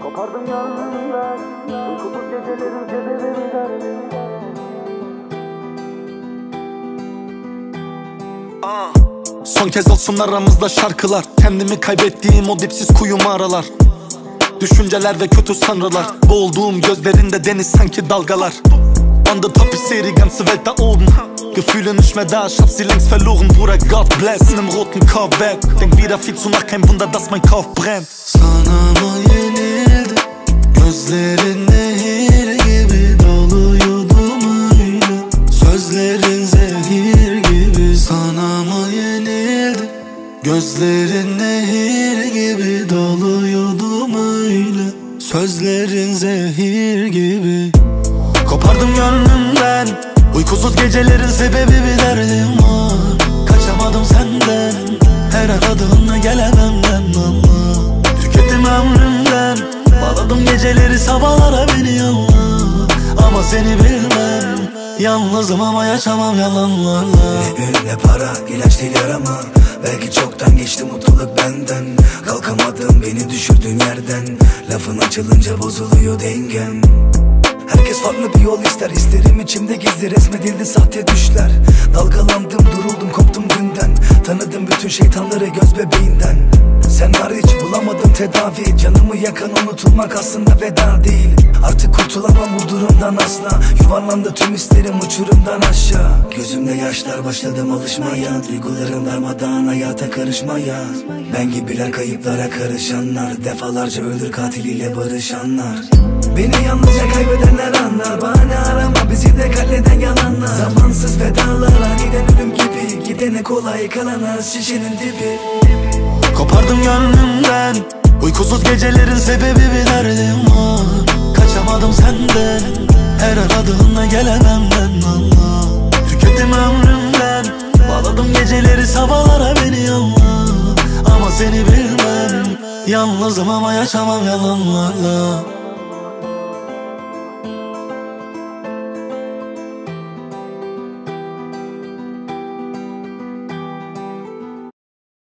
Kopardım yanımdan, uykusuz gecelerin sebebi derdim. Son kez olsun aramızda şarkılar. Kendimi kaybettiğim o dipsiz kuyumu aralar. Düşünceler ve kötü sanrılar. Boğulduğum gözlerinde deniz sanki dalgalar. On the top, ich seh die ganze Welt da oben. Gefühle nicht mehr da, ich hab sie längst verloren, Bruder, God bless. In nem roten Corvette, denk wieder viel zu nach, kein Wunder, dass mein Kopf brennt. Sana mı yenildi? Gözlerin nehir gibi doluyordum öyle. Sözlerin zehir gibi. Sana mı yenildi? Gözlerin nehir gibi doluyordum öyle. Sözlerin zehir gibi. Kopardım gönlümden, uykusuz gecelerin sebebi bir derdim var. Kaçamadım senden, her aradığında gelememden Allah. Tükettim ömrümden, bağladım geceleri sabahlara beni yanla. Ama seni bilmem, yalnızım ama yaşamam yalanlarla. Ne para, ilaç değil yarama. Belki çoktan geçti mutluluk benden. Kalkamadım beni düşürdüğün yerden. Lafın açılınca bozuluyor dengem. Herkes farklı bir yol ister, isterim içimde gizli resmedildi sahte düşler. Dalgalandım, duruldum, koptum günden. Tanıdım bütün şeytanları göz bebeğinden. Sen hariç bulamadım tedavi. Canımı yakan unutulmak aslında veda değil. Artık kurtulamam bu durumdan asla. Yuvarlandı tüm isterim uçurumdan aşağı. Gözümde yaşlar, başladım alışmaya. Duygularım darmadağın, hayata karışmaya. Ben gibiler kayıplara karışanlar. Defalarca ölür katiliyle barışanlar. Beni yalnızca kaybedenler anlar. Bahane arama, bizi de katleden yalanlar. Zamansız vedalar, aniden ölüm gibi. Gidene kolay kalanlar, şişenin dibi. Kopardım gönlümden, uykusuz gecelerin sebebi bir derdim var. Kaçamadım senden, her aradığında gelememden Allah. Tükettim ömrümden, bağladım geceleri sabahlara beni yanla. Ama seni bilmem, yalnızım ama yaşamam yalanlarla.